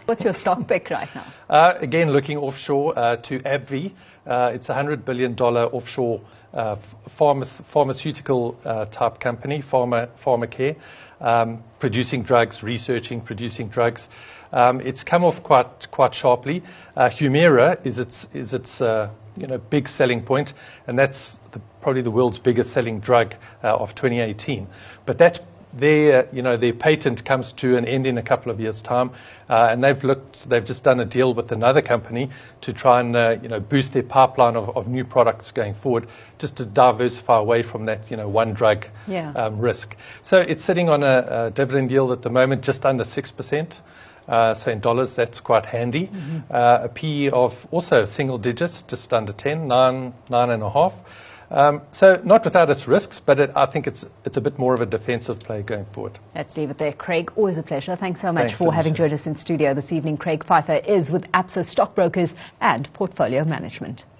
What's your stock pick right now? Again, looking offshore to AbbVie. It's a $100 billion offshore pharmaceutical type company, pharmacare, producing drugs, researching, producing drugs. It's come off quite sharply. Humira is its big selling point, and that's probably the world's biggest selling drug of 2018. But their patent comes to an end in a couple of years' time, and they've just done a deal with another company to try and boost their pipeline of new products going forward, just to diversify away from that one drug risk. So it's sitting on a dividend yield at the moment just under 6%. So in dollars, that's quite handy. A PE of also single digits, just under 10, 9.5. So not without its risks, but I think it's a bit more of a defensive play going forward. Let's leave it there. Craig, always a pleasure. Thanks so much for Alicia. having joined us in studio this evening. Craig Pfeiffer is with Absa Stockbrokers and Portfolio Management.